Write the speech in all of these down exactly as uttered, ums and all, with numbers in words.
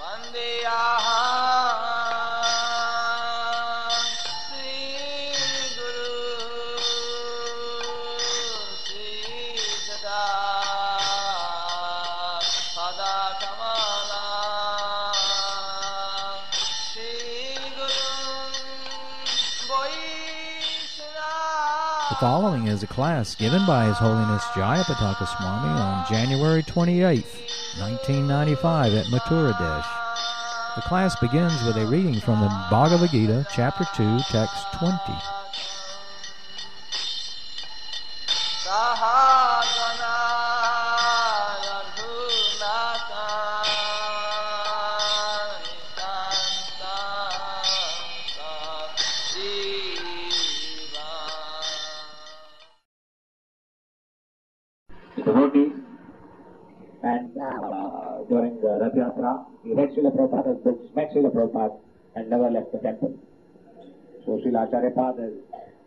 The following is a class given by His Holiness Jayapataka Swami on January twenty-eighth, nineteen ninety-five at Mathura Desh. The class begins with a reading from the Bhagavad Gita, Chapter two, Text twenty. Devotees, and uh, during the Rath Yatra, he read Srila Prabhupada's books, met Srila Prabhupada, and never left the temple. So Srila Acharya Pada has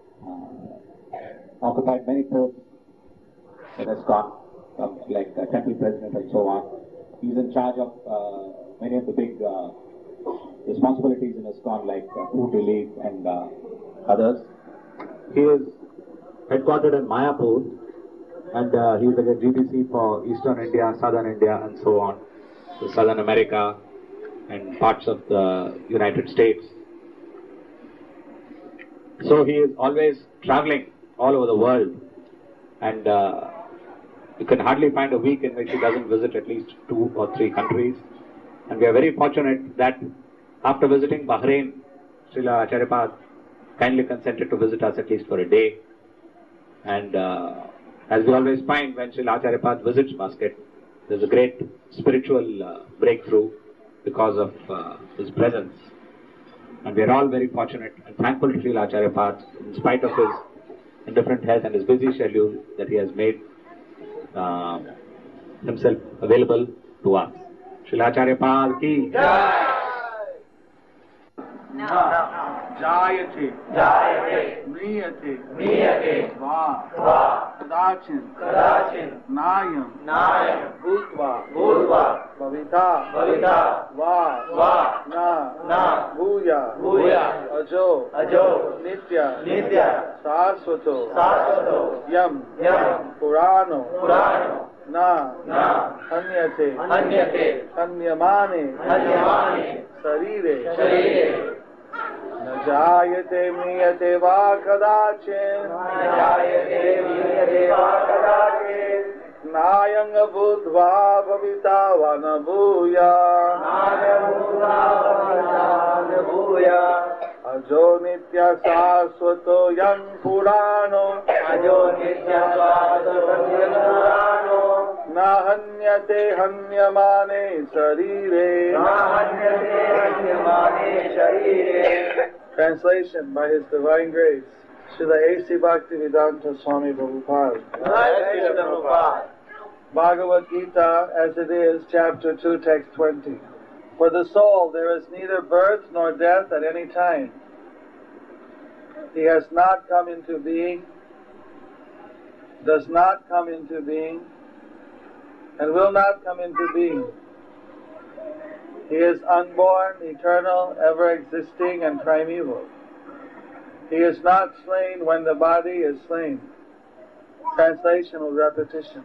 uh, occupied many posts in ISKCON, um, like uh, temple president and so on. He's in charge of uh, many of the big uh, responsibilities in ISKCON, like uh, food relief and uh, others. He is headquartered in Mayapur, and uh, he is like a G D C for Eastern India, Southern India, and so on, so Southern America and parts of the United States. So he is always traveling all over the world, and uh, you can hardly find a week in which he doesn't visit at least two or three countries. And we are very fortunate that after visiting Bahrain, Srila Acharya Pada kindly consented to visit us at least for a day. And uh, as we always find, when Srila Acharya Pada visits Muscat, there's a great spiritual uh, breakthrough because of uh, his presence. And we are all very fortunate and thankful to Srila Acharya Pada, in spite of his indifferent health and his busy schedule, that he has made uh, himself available to us. Srila Acharya Pada ki Jai! Jayate, Jayate, Niyate, Niyate, Va, Va, Kadachin, Kadachin, Nayam, Nayam, Bhutva, Bhutva, Bhavita, Bhavita, Va, Va, Na, Na, Bhuya, Bhuya, Ajo, Ajo, Nitya, Nitya, Saraswato, Saraswato, Yam, Yam, Purano, Purano, Na, Na, Hanyate, Hanyate, Hanyamane, Hanyamane, Sarire, Sarire, न जायते म्रियते वा कदाचित् न जायते म्रियते वा कदाचित् नायं भूत्वा भविता वा न भूयात् नायं भूत्वा भविता न भूयात् अजो नित्य शाश्वतो यं पुराणो अजो नित्य शाश्वतो यं पुराणो न हन्यते हन्यमाने शरीरे न हन्यते हन्यमाने शरीरे. Translation by His Divine Grace, Srila A C Bhaktivedanta Swami Prabhupada. Bhagavad Gita, as it is, Chapter two, Text twenty. For the soul there is neither birth nor death at any time. He has not come into being, does not come into being, and will not come into being. He is unborn, eternal, ever-existing, and primeval. He is not slain when the body is slain. Translation with repetition.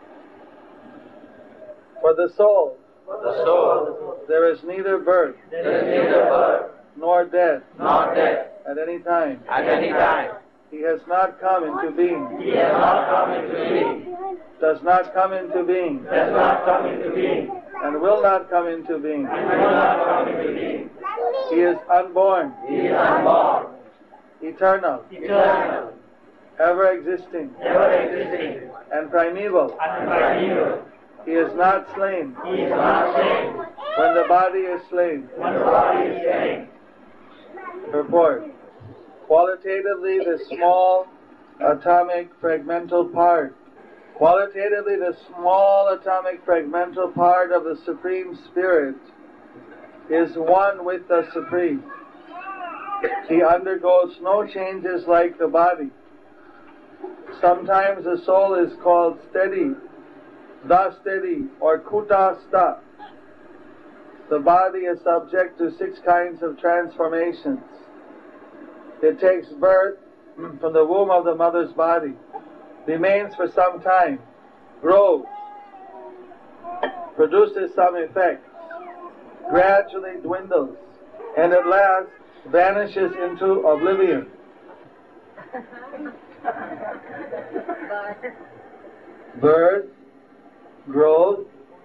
For the soul, For the soul there is neither birth, there is neither birth nor death, nor death at any time. At any time. He has not come into being. He has not come into being. Does not come into being. Does not come into being. And will not come into being. And will not come into being. He is unborn. He is unborn. Eternal. Eternal. Ever existing. Ever existing. And primeval. And primeval. He is not slain. He is not slain. When the body is slain. When the body is slain. Purport. Qualitatively, the small atomic fragmental part. Qualitatively, the small atomic fragmental part of the Supreme Spirit is one with the Supreme. He undergoes no changes like the body. Sometimes the soul is called steady, the steady, or kutastha. the body is subject to six kinds of transformations. It takes birth from the womb of the mother's body, remains for some time, grows, produces some effects, gradually dwindles, and at last vanishes into oblivion. Birth, growth,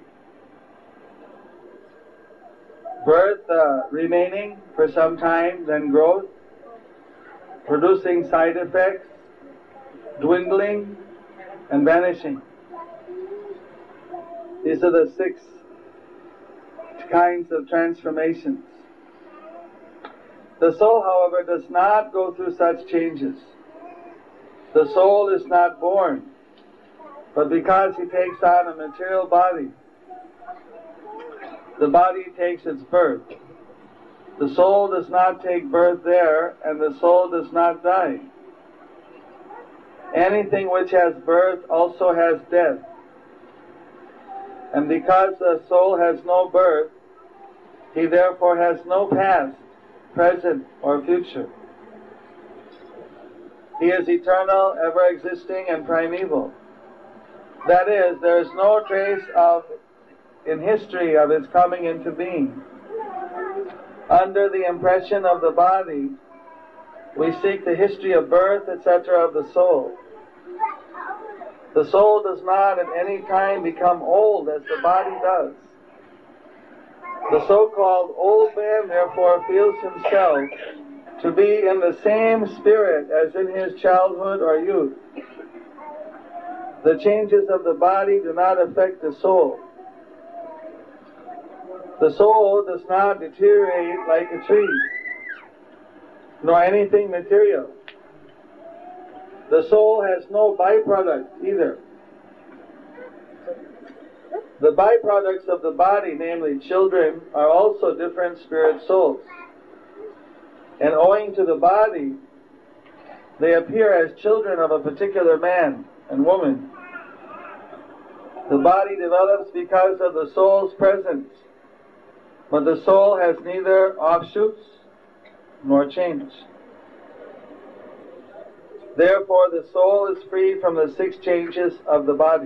birth uh, remaining for some time, then growth, producing side effects, dwindling, and vanishing. These are the six kinds of transformations. The soul, however, does not go through such changes. The soul is not born, but because he takes on a material body, the body takes its birth. The soul does not take birth there, and the soul does not die. Anything which has birth also has death. And because the soul has no birth, he therefore has no past, present, or future. He is eternal, ever-existing, and primeval. That is, there is no trace of, in history of its coming into being. Under the impression of the body, we seek the history of birth, et cetera of the soul. The soul does not at any time become old as the body does. The so-called old man therefore feels himself to be in the same spirit as in his childhood or youth. The changes of the body do not affect the soul. The soul does not deteriorate like a tree, nor anything material. The soul has no byproduct either. The byproducts of the body, namely children, are also different spirit souls. And owing to the body, they appear as children of a particular man and woman. The body develops because of the soul's presence, but the soul has neither offshoots nor change. Therefore, the soul is free from the six changes of the body.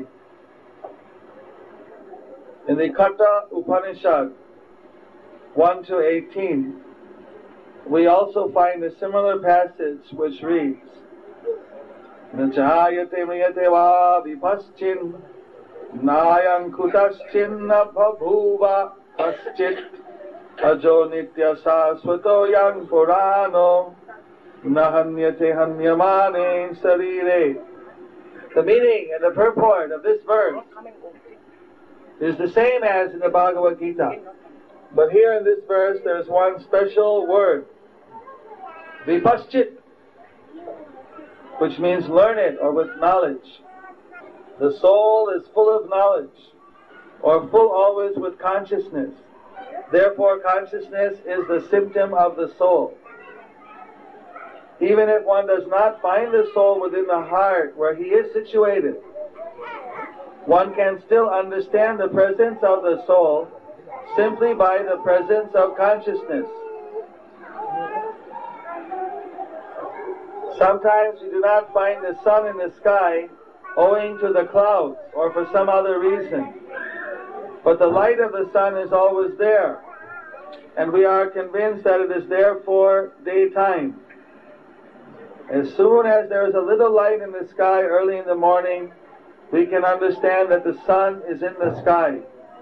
In the Katha Upanishad one to eighteen, we also find a similar passage which reads, Nachayate mriyate va vipaschin nayang kutaschinna bhabhuva paschit ajo nitya sasvato yang purano nahanyate hanyamane sarire. The meaning and the purport of this verse is the same as in the Bhagavad Gita. But here in this verse there is one special word, vipaschit, which means learned or with knowledge. The soul is full of knowledge, or full always with consciousness. Therefore consciousness is the symptom of the soul. Even if one does not find the soul within the heart where he is situated, one can still understand the presence of the soul simply by the presence of consciousness. Sometimes we do not find the sun in the sky owing to the clouds or for some other reason, but the light of the sun is always there, and we are convinced that it is there for daytime. As soon as there is a little light in the sky early in the morning, we can understand that the sun is in the sky.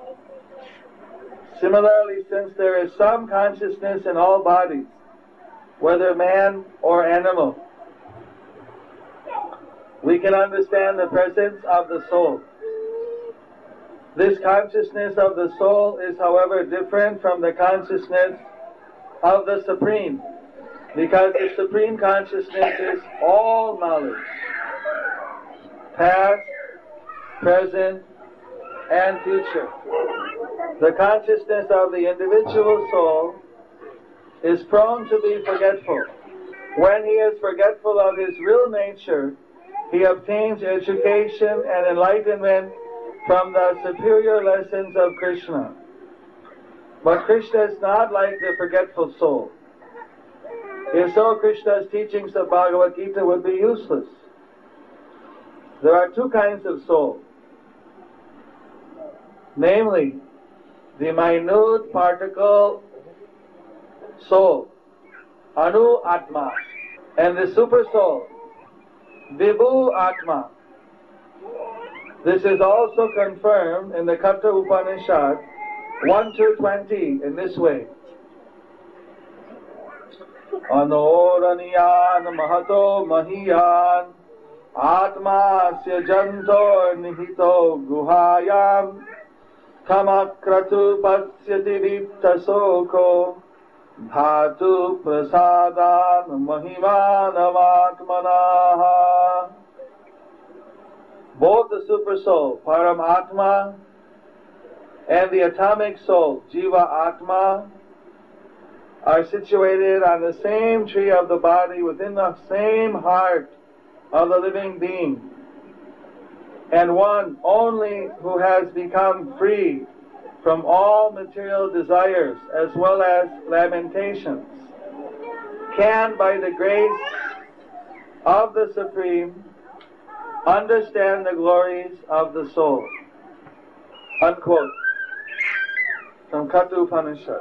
Similarly, since there is some consciousness in all bodies, whether man or animal, we can understand the presence of the soul. This consciousness of the soul is, however, different from the consciousness of the Supreme, because the Supreme Consciousness is all knowledge, past, present, and future. The consciousness of the individual soul is prone to be forgetful. When he is forgetful of his real nature, he obtains education and enlightenment from the superior lessons of Krishna. But Krishna is not like the forgetful soul. If so, Krishna's teachings of Bhagavad Gita would be useless. There are two kinds of soul. Namely, the minute particle soul, Anu Atma, and the super soul, Vibhu Atma. This is also confirmed in the Katha Upanishad one to twenty in this way. Anoraniyan mahato mahiyan atma syajanto nihito guhayam kamakratu pasyati viptasoko dhatu prasadan mahimanavatmanaha. Both the super soul, Paramatma, and the atomic soul, Jiva Atma, are situated on the same tree of the body within the same heart of the living being. And one only who has become free from all material desires as well as lamentations can, by the grace of the Supreme, understand the glories of the soul. Unquote. From Katha Upanishad.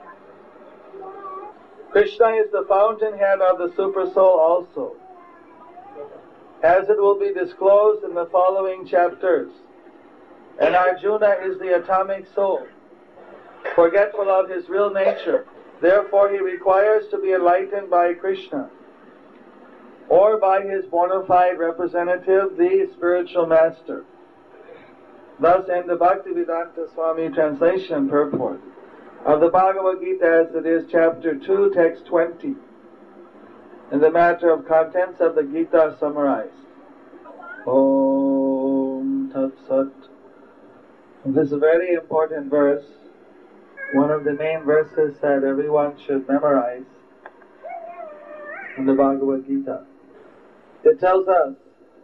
Krishna is the fountainhead of the super soul also, as it will be disclosed in the following chapters. And Arjuna is the atomic soul, forgetful of his real nature. Therefore he requires to be enlightened by Krishna, or by his bona fide representative, the spiritual master. Thus, in the Bhaktivedanta Swami translation purport of the Bhagavad Gita as it is, chapter two, text twenty, in the matter of contents of the Gita summarized. Om Tat Sat. This is a very important verse, one of the main verses that everyone should memorize in the Bhagavad Gita. It tells us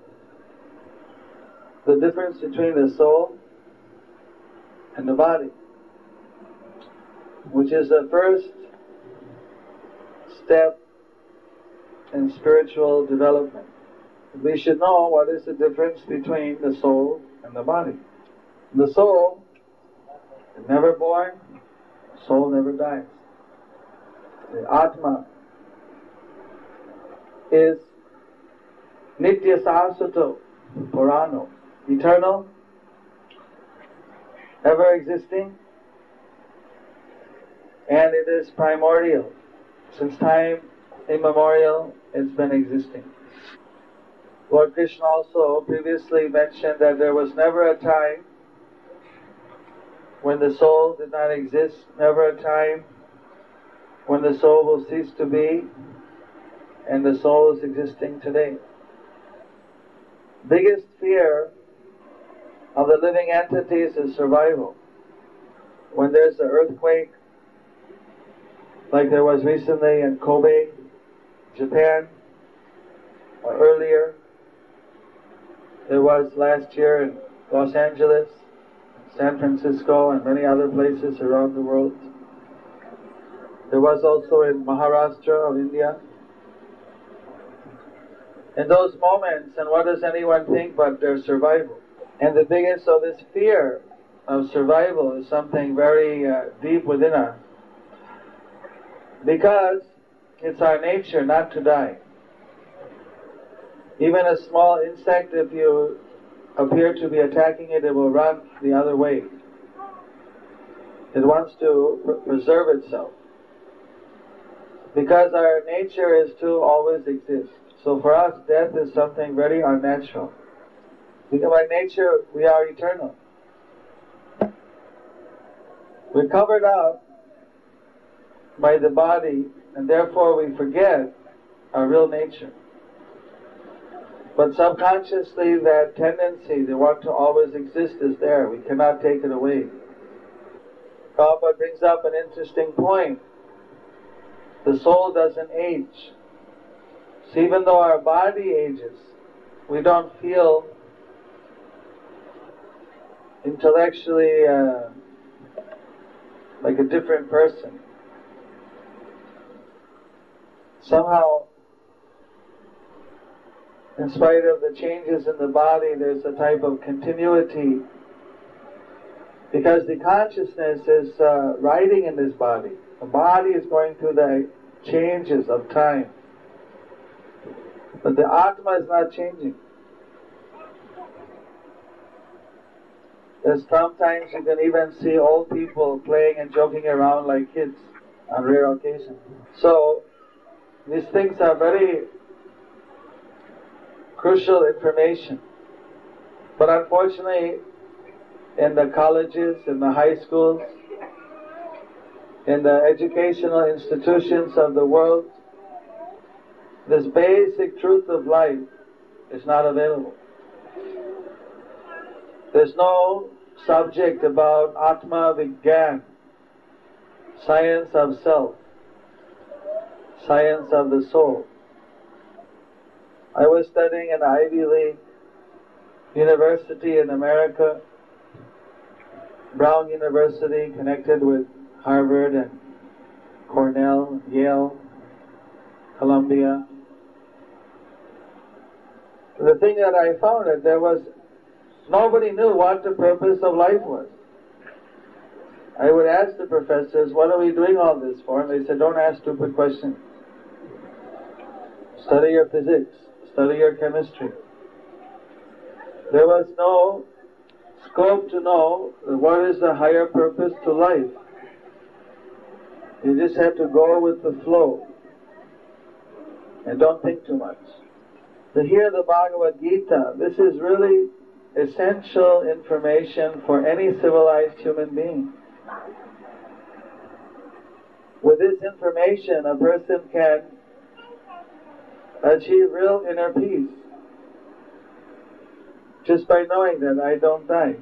the difference between the soul and the body, which is the first step in spiritual development. We should know what is the difference between the soul and the body. The soul is never born, the soul never dies. The Atma is Nitya Sasato Purano, eternal, ever existing, and it is primordial. Since time immemorial, it's been existing. Lord Krishna also previously mentioned that there was never a time when the soul did not exist, never a time when the soul will cease to be, and the soul is existing today. Biggest fear of the living entities is survival. When there's an earthquake, like there was recently in Kobe, Japan, or earlier, there was last year in Los Angeles, San Francisco, and many other places around the world. There was also in Maharashtra of India. In those moments, and what does anyone think but their survival? And the biggest of this fear of survival is something very uh, deep within us, because it's our nature not to die. Even a small insect, if you appear to be attacking it, it will run the other way. It wants to pr- preserve itself, because our nature is to always exist. So for us, death is something very unnatural. Because by nature, we are eternal. We're covered up by the body, and therefore we forget our real nature. But subconsciously, that tendency to want to always exist is there. We cannot take it away. Prabhupada brings up an interesting point. The soul doesn't age. So even though our body ages, we don't feel intellectually uh, like a different person. Somehow, in spite of the changes in the body, there's a type of continuity, because the consciousness is uh, riding in this body. The body is going through the changes of time, but the Atma is not changing. There's sometimes you can even see old people playing and joking around like kids on rare occasions. So these things are very crucial information. But unfortunately, in the colleges, in the high schools, in the educational institutions of the world, this basic truth of life is not available. There's no subject about Atma Vigyan, science of self, science of the soul. I was studying in Ivy League University in America, Brown University, connected with Harvard and Cornell, Yale, Columbia. The thing that I found that there was nobody knew what the purpose of life was. I would ask the professors, what are we doing all this for? And they said, don't ask stupid questions. Study your physics, study your chemistry. There was no scope to know what is the higher purpose to life. You just had to go with the flow and don't think too much. To hear the Bhagavad Gita, this is really essential information for any civilized human being. With this information, a person can achieve real inner peace just by knowing that I don't die.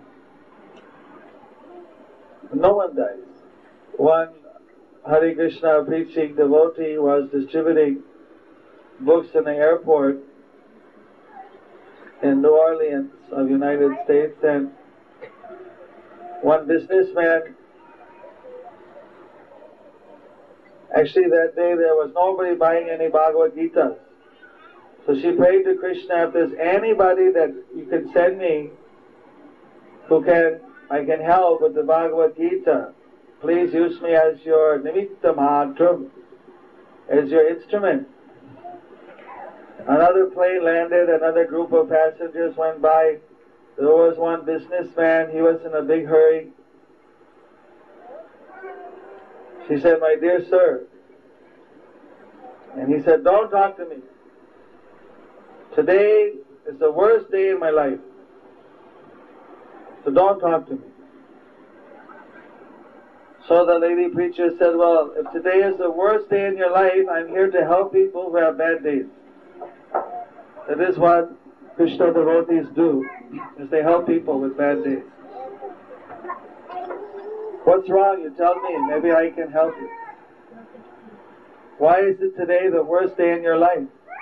No one dies. One Hare Krishna preaching devotee was distributing books in the airport in New Orleans of United States, and one businessman, actually that day there was nobody buying any Bhagavad Gita. So she prayed to Krishna, if there's anybody that you can send me who can, I can help with the Bhagavad Gita, please use me as your nimitta matram, as your instrument. Another plane landed, another group of passengers went by. There was one businessman, he was in a big hurry. She said, my dear sir, and he said, don't talk to me. Today is the worst day in my life, so don't talk to me. So the lady preacher said, well, if today is the worst day in your life, I'm here to help people who have bad days. That is what Krishna devotees do, is they help people with bad days. What's wrong? You tell me, maybe I can help you. Why is it today the worst day in your life?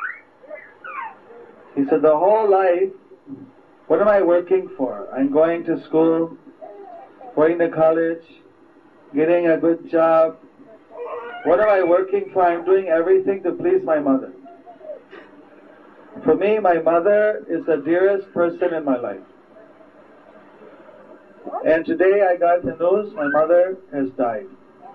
He said, the whole life, what am I working for? I'm going to school, going to college, getting a good job. What am I working for? I'm doing everything to please my mother. For me, my mother is the dearest person in my life. And today I got the news, my mother has died.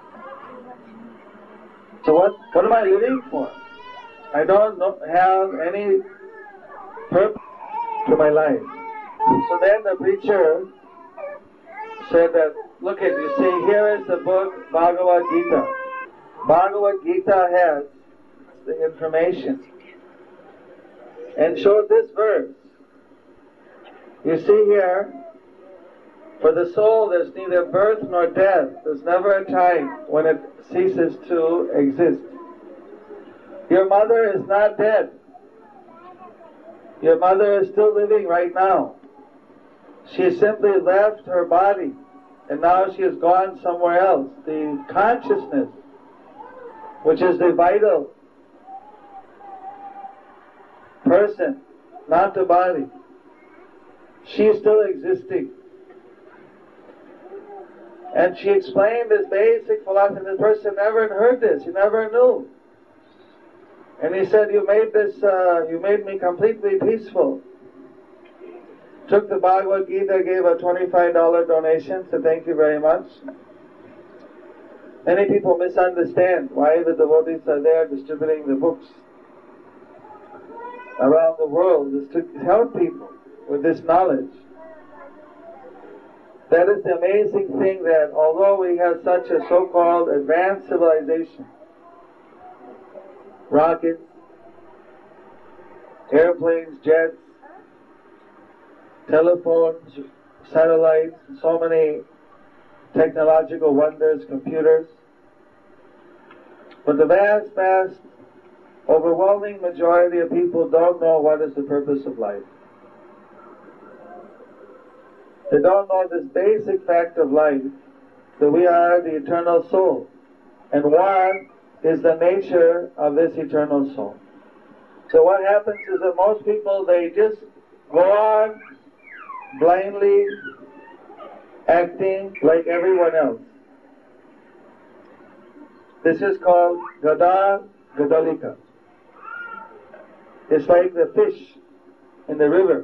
So what, what am I living for? I don't know, have any purpose to my life. So then the preacher said that, look at, you see, here is the book Bhagavad Gita. Bhagavad Gita has the information. And showed this verse. You see here, for the soul there's neither birth nor death. There's never a time when it ceases to exist. Your mother is not dead. Your mother is still living right now. She simply left her body and now she has gone somewhere else. The consciousness, which is the vital person, not the body, she is still existing. And she explained this basic philosophy. This person never heard this. He never knew. And he said, you made this, uh, you made me completely peaceful. Took the Bhagavad Gita, gave a twenty-five dollar donation, so thank you very much. Many people misunderstand why the devotees are there distributing the books around the world, is to help people with this knowledge. That is the amazing thing, that although we have such a so-called advanced civilization, rockets, airplanes, jets, telephones, satellites, so many technological wonders, computers, but the vast, vast, overwhelming majority of people don't know what is the purpose of life. They don't know this basic fact of life, that we are the eternal soul, and what is the nature of this eternal soul. So what happens is that most people, they just go on blindly acting like everyone else. This is called Gada Gadalika. It's like the fish in the river.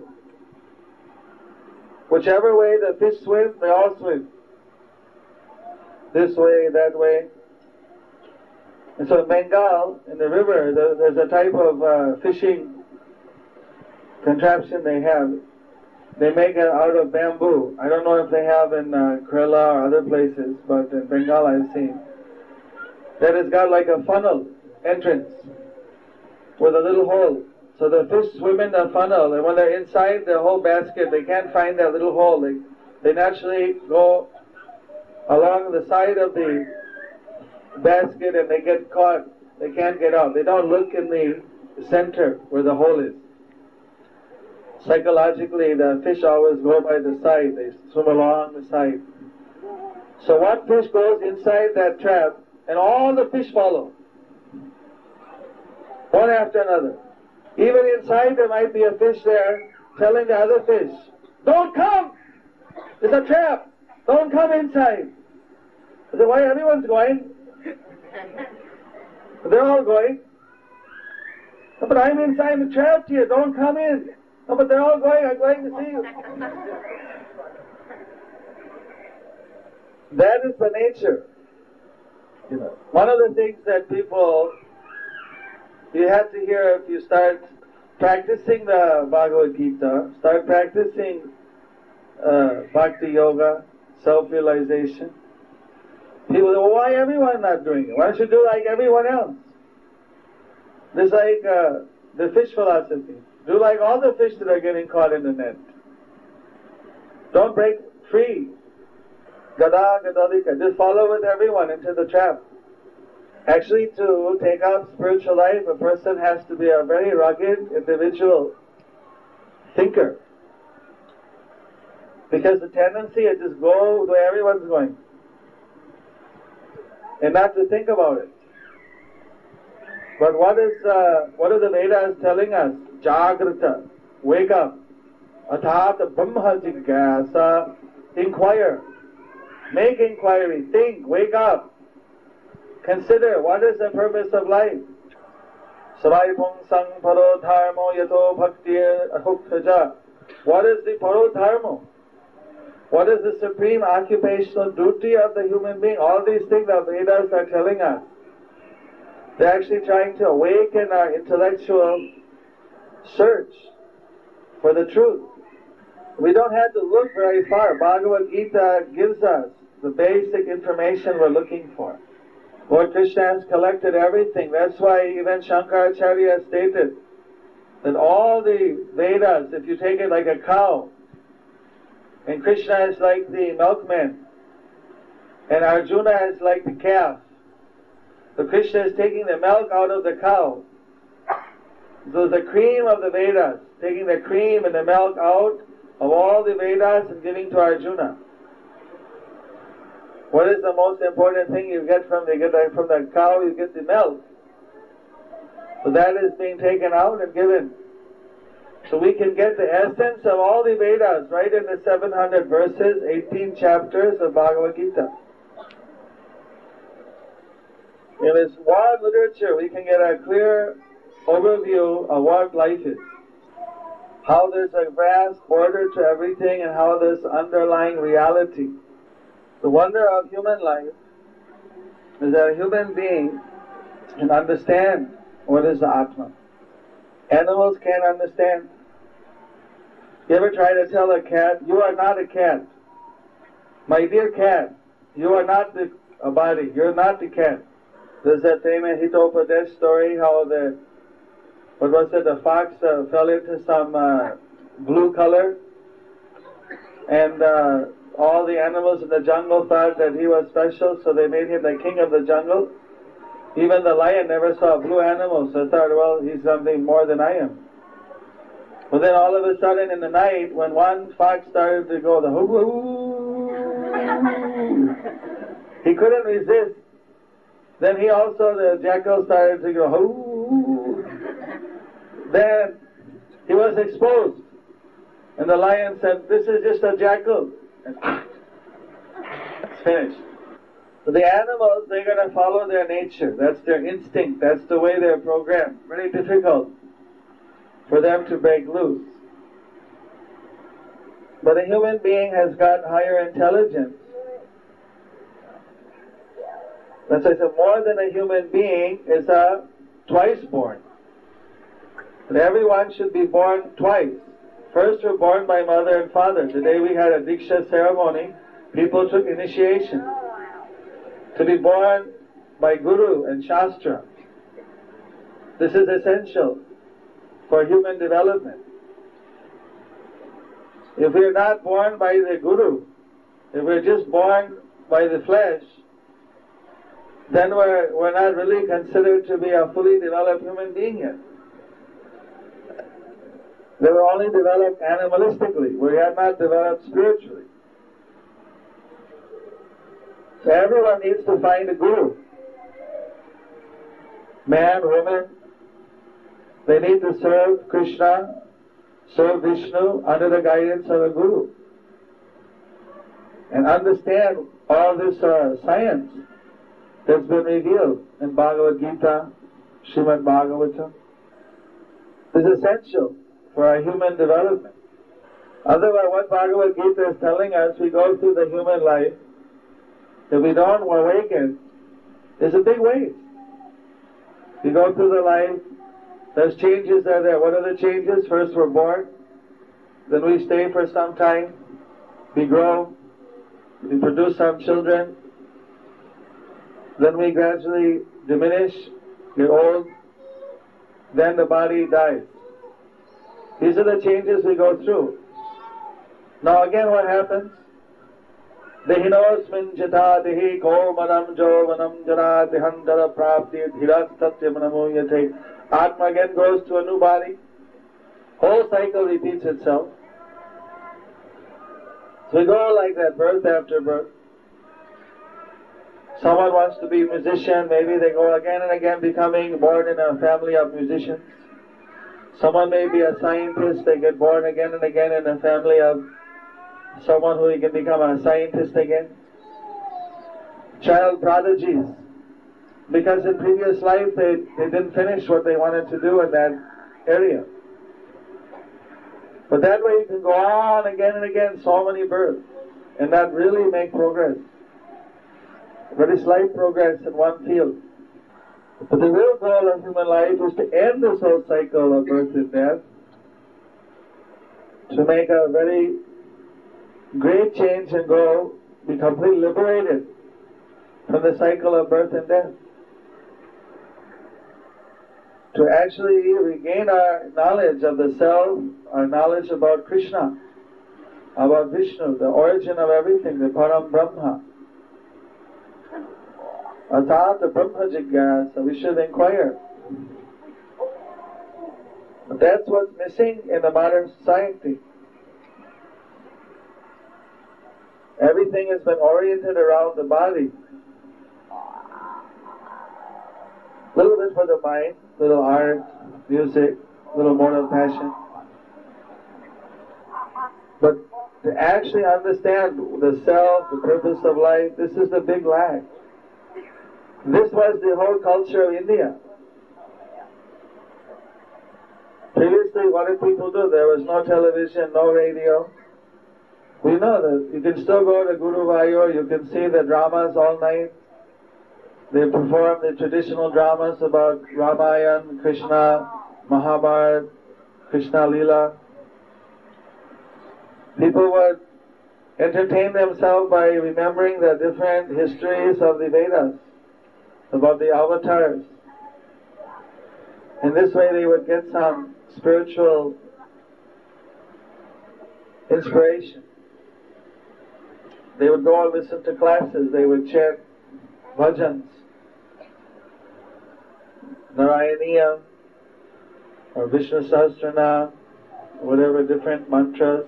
Whichever way the fish swim, they all swim. This way, that way. And so in Bengal, in the river, there's a type of uh, fishing contraption they have. They make it out of bamboo. I don't know if they have in uh, Kerala or other places, but in Bengal I've seen. That has got like a funnel entrance with a little hole. So the fish swim in the funnel, and when they're inside the whole basket, they can't find that little hole. They, they naturally go along the side of the basket and they get caught. They can't get out. They don't look in the center where the hole is. Psychologically, the fish always go by the side. They swim along the side. So one fish goes inside that trap, and all the fish follow, one after another. Even inside there might be a fish there telling the other fish, don't come! It's a trap! Don't come inside! I said, why everyone's going? They're all going. No, but I'm inside the trap here, don't come in. No, but they're all going, I'm going to see you. That is the nature. You know, one of the things that people, you have to hear if you start practicing the Bhagavad Gita, start practicing uh, Bhakti Yoga, self-realization. People say, well, why everyone not doing it? Why don't you do like everyone else? It's like uh, the fish philosophy. Do like all the fish that are getting caught in the net. Don't break free. Gada Gadalika. Just follow with everyone into the trap. Actually, to take out spiritual life, a person has to be a very rugged, individual thinker. Because the tendency is just go where everyone's going. And not to think about it. But what is, uh, what are the Vedas telling us? Jagrata, wake up. Athat Brahma Jigyasa, inquire. Make inquiry, think, wake up. Consider, what is the purpose of life? Savaipung sang paro dharmo yato bhaktir ahuktaja. What is the paro dharmo? What is the supreme occupational duty of the human being? All these things the Vedas are telling us. They're actually trying to awaken our intellectual search for the truth. We don't have to look very far. Bhagavad Gita gives us the basic information we're looking for. Lord Krishna has collected everything. That's why even Shankaracharya stated that all the Vedas, if you take it like a cow, and Krishna is like the milkman, and Arjuna is like the calf. So Krishna is taking the milk out of the cow. So the cream of the Vedas, taking the cream and the milk out of all the Vedas and giving to Arjuna. What is the most important thing you get from the, you get from the cow? You get the milk. So that is being taken out and given So we can get the essence of all the Vedas right in the seven hundred verses, eighteen chapters of Bhagavad Gita. In this one literature, we can get a clear overview of what life is. How there's a vast order to everything and how there's underlying reality. The wonder of human life is that a human being can understand what is the Atma. Animals can't understand. You ever try to tell a cat, you are not a cat. My dear cat, you are not the, a body, you're not the cat. There's that famous Hitopadesh story how the, what was it, the fox uh, fell into some uh, blue color and uh, all the animals in the jungle thought that he was special, so they made him the king of the jungle. Even the lion never saw blue animals, so they thought, well, he's something more than I am. But then all of a sudden in the night, when one fox started to go the hoo-hoo, he couldn't resist. Then he also, the jackal, started to go hoo. Then he was exposed. And the lion said, this is just a jackal. And it's finished. So the animals, they're going to follow their nature. That's their instinct. That's the way they're programmed. Very difficult for them to break loose. But a human being has got higher intelligence. That's why I said more than a human being is a twice born. And everyone should be born twice. First we're born by mother and father. Today we had a Diksha ceremony. People took initiation. To be born by Guru and Shastra. This is essential for human development. If we're not born by the Guru, if we're just born by the flesh, then we're, we're not really considered to be a fully developed human being yet. They were only developed animalistically. We have not developed spiritually. So everyone needs to find a Guru. Man, women, they need to serve Krishna, serve Vishnu under the guidance of a Guru. And understand all this uh, science that's been revealed in Bhagavad Gita, Srimad Bhagavatam. Is essential for our human development. Otherwise, what Bhagavad Gita is telling us, we go through the human life, if we don't awaken, it's a big waste. We go through the life, there's changes that are there. What are the changes? First we're born, then we stay for some time, we grow, we produce some children, then we gradually diminish, get old, then the body dies. These are the changes we go through. Now again what happens? Dehinosmin jata dehi ko manam jo manam jana dehandara prapti dhirastatya manamuyate. Atma again goes to a new body. Whole cycle repeats itself. So we go like that, birth after birth. Someone wants to be a musician, maybe they go again and again becoming born in a family of musicians. Someone may be a scientist, they get born again and again in a family of someone who can become a scientist again. Child prodigies, because in previous life they, they didn't finish what they wanted to do in that area. But that way you can go on again and again, so many births, and not really make progress. Very slight progress in one field. But the real goal of human life is to end this whole cycle of birth and death, to make a very great change and go, be completely liberated from the cycle of birth and death. To actually regain our knowledge of the self, our knowledge about Krishna, about Vishnu, the origin of everything, the Param Brahma. Atata Brahma Jigyasa, we should inquire. But that's what's missing in the modern society. Everything has been oriented around the body. A little bit for the mind, little art, music, little more of passion. But to actually understand the self, the purpose of life, this is the big lack. This was the whole culture of India. Previously, what did people do? There was no television, no radio. We know that you can still go to Guruvayur, you can see the dramas all night. They perform the traditional dramas about Ramayana, Krishna, Mahabharata, Krishna Lila. People would entertain themselves by remembering the different histories of the Vedas, about the avatars. In this way they would get some spiritual inspiration. They would go and listen to classes, they would chant bhajans, Narayaniya, or Vishnu Sahasranam, whatever different mantras.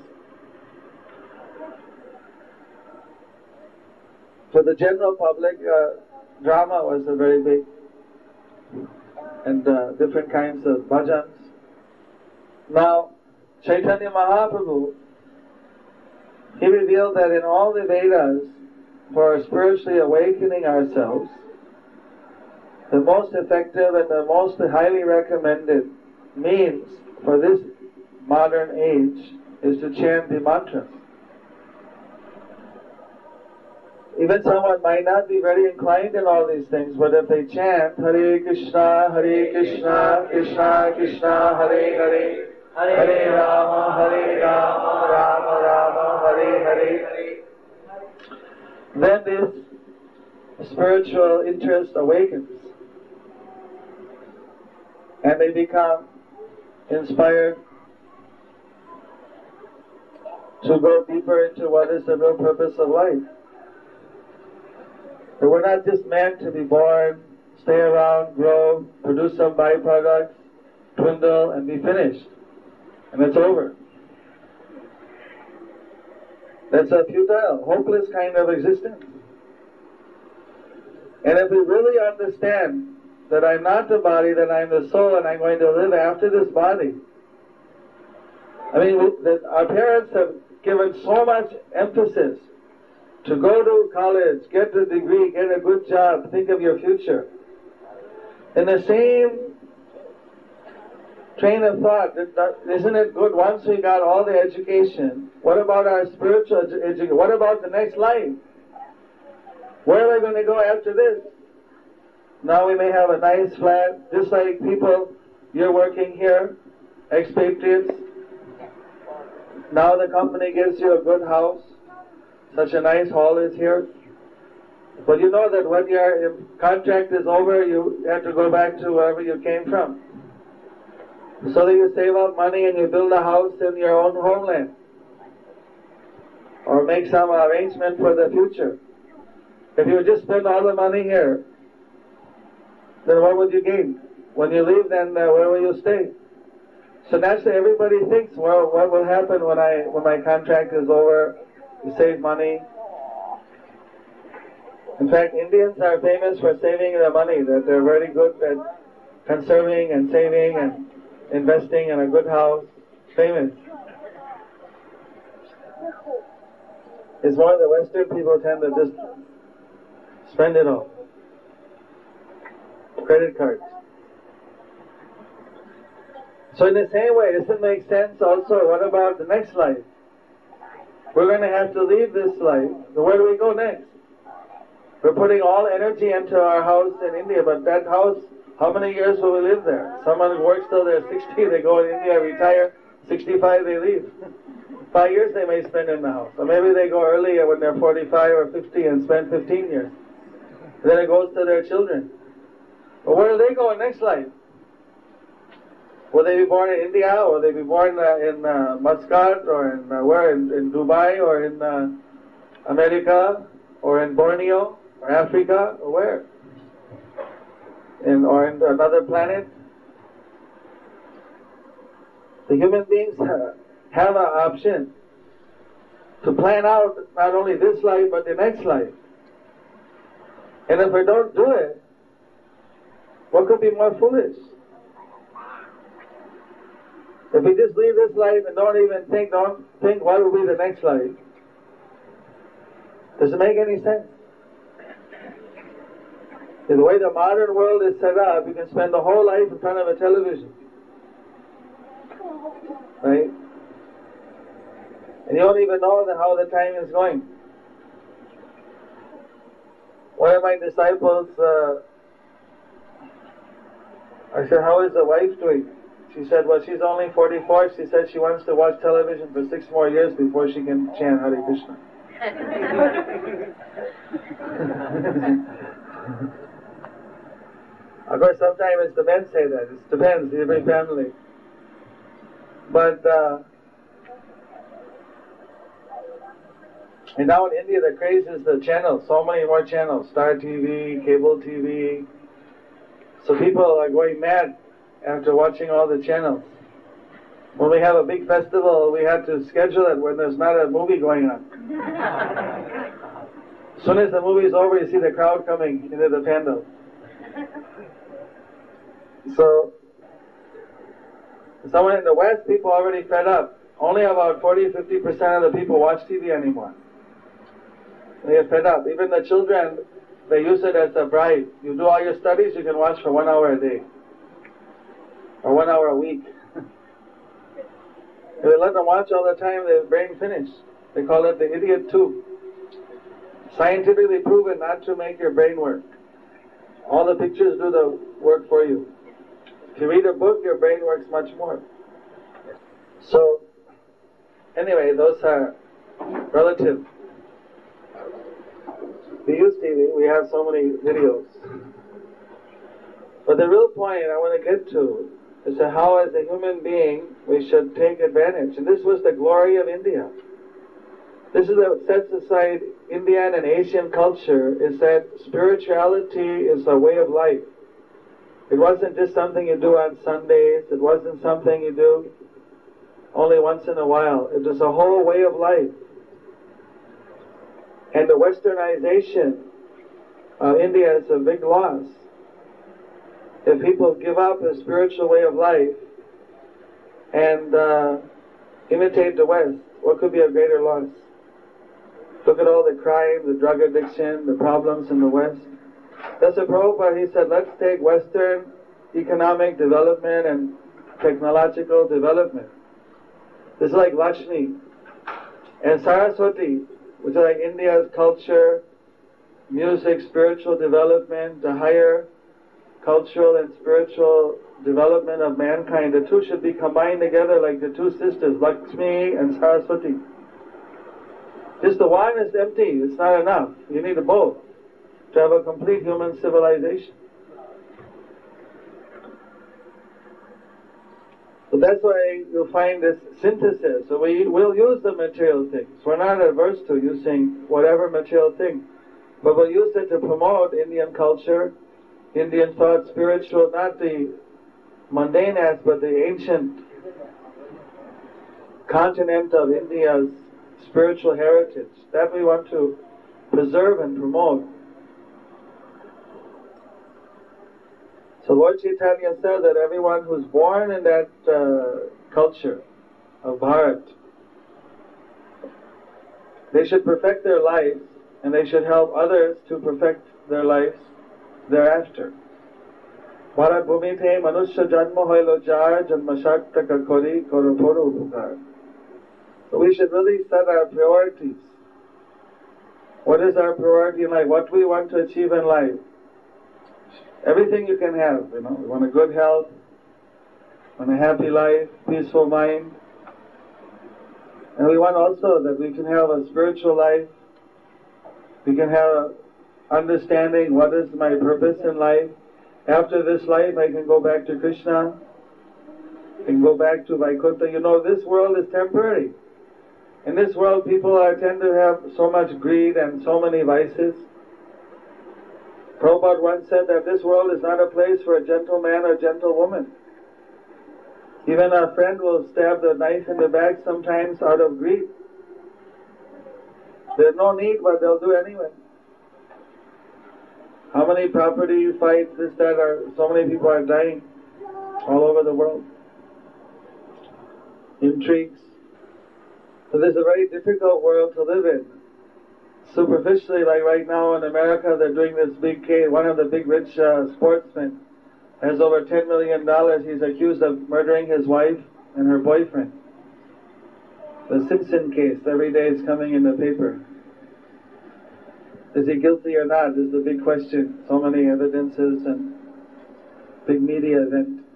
For the general public, uh, drama was a very big, and uh, different kinds of bhajans. Now, Chaitanya Mahaprabhu, he revealed that in all the Vedas, for spiritually awakening ourselves, the most effective and the most highly recommended means for this modern age is to chant the mantras. Even someone might not be very inclined in all these things, but if they chant Hare Krishna, Hare Krishna, Krishna Krishna, Hare Hare, Hare Rama, Hare Rama, Rama Rama, Hare Hare, then this spiritual interest awakens. And they become inspired to go deeper into what is the real purpose of life. That we're not just meant to be born, stay around, grow, produce some byproducts, dwindle, and be finished. And it's over. That's a futile, hopeless kind of existence. And if we really understand that I'm not the body, that I'm the soul, and I'm going to live after this body. I mean, that our parents have given so much emphasis to go to college, get a degree, get a good job, think of your future. In the same train of thought, isn't it good once we got all the education, what about our spiritual education? What about the next life? Where are we going to go after this? Now we may have a nice flat, just like people, you're working here, expatriates. Now the company gives you a good house, such a nice hall is here. But you know that when your contract is over, you have to go back to wherever you came from. So that you save up money and you build a house in your own homeland. Or make some arrangement for the future. If you just spend all the money here, then what would you gain? When you leave, then uh, where will you stay? So naturally everybody thinks, well, what will happen when I when my contract is over? You save money. In fact, Indians are famous for saving their money, that they're very good at conserving and saving and investing in a good house. Famous. It's more the Western people tend to just spend it all. Credit cards. So in the same way, does it make sense also, what about the next life? We're going to have to leave this life. So where do we go next? We're putting all energy into our house in India, but that house, how many years will we live there? Someone who works till they're sixty, they go in India, retire, sixty-five they leave. Five years they may spend in the house. Or maybe they go earlier when they're forty-five or fifty and spend fifteen years. Then it goes to their children. But where do they go in next life? Will they be born in India, or will they be born uh, in uh, Muscat, or in uh, where? In, in Dubai, or in uh, America, or in Borneo, or Africa, or where? In, or in another planet? The human beings uh, have an option to plan out not only this life, but the next life. And if we don't do it, what could be more foolish? If we just leave this life and don't even think, don't think what will be the next life, does it make any sense? The way the modern world is set up, you can spend the whole life in front of a television. Right? And you don't even know how the time is going. One of my disciples, uh, I said, how is the wife doing? She said, well, she's only forty-four. She said she wants to watch television for six more years before she can chant Hare Krishna. Of course, sometimes it's the men say that. It depends, every family. But, uh, and now in India, the craze is the channels. So many more channels. Star T V, cable T V. So people are going mad after watching all the channels. When we have a big festival, we have to schedule it when there's not a movie going on. As soon as the movie is over, you see the crowd coming into the pandal. So, somewhere in the West, people are already fed up. Only about forty to fifty percent of the people watch T V anymore. They are fed up. Even the children, they use it as a bribe. You do all your studies, you can watch for one hour a day. Or one hour a week. If they let them watch all the time, their brain finished. They call it the idiot tube. Scientifically proven not to make your brain work. All the pictures do the work for you. If you read a book, your brain works much more. So, anyway, those are relative. We use T V, we have so many videos. But the real point I want to get to is that how as a human being we should take advantage. And this was the glory of India. This is what sets aside Indian and Asian culture, is that spirituality is a way of life. It wasn't just something you do on Sundays. It wasn't something you do only once in a while. It was a whole way of life. And the westernization of India is a big loss. If people give up a spiritual way of life and uh, imitate the West, what could be a greater loss? Look at all the crime, the drug addiction, the problems in the West. That's a Prabhupada, he said, let's take Western economic development and technological development. This is like Lakshmi and Saraswati, which is like India's culture, music, spiritual development, the higher cultural and spiritual development of mankind. The two should be combined together like the two sisters, Lakshmi and Saraswati. Just the one is empty, it's not enough. You need both to have a complete human civilization. So that's why you'll find this synthesis. So we will use the material things. We're not averse to using whatever material thing, but we'll use it to promote Indian culture, Indian thought, spiritual, not the mundane aspect, but the ancient continent of India's spiritual heritage. That we want to preserve and promote. So Lord Chaitanya said that everyone who's born in that uh, culture of Bharat, they should perfect their lives and they should help others to perfect their lives thereafter. Bharat bhumite manusya janma hoilo jar janma shaktaka kori koraporo upukar. So we should really set our priorities. What is our priority in life? What do we want to achieve in life? Everything you can have, you know. We want a good health, want a happy life, peaceful mind. And we want also that we can have a spiritual life. We can have understanding what is my purpose in life. After this life, I can go back to Krishna. I can go back to Vaikuntha. You know, this world is temporary. In this world, people are, tend to have so much greed and so many vices. Prabhupada once said that this world is not a place for a gentleman or gentlewoman. Even our friend will stab the knife in the back sometimes out of greed. There's no need, but they'll do anyway. How many property fights, this, that, are, so many people are dying all over the world. intrigues. So this is a very difficult world to live in. Superficially, like right now in America, they're doing this big case. One of the big rich uh, sportsmen has over ten million dollars. He's accused of murdering his wife and her boyfriend. The Simpson case, every day is coming in the paper. Is he guilty or not is the big question. So many evidences and big media event.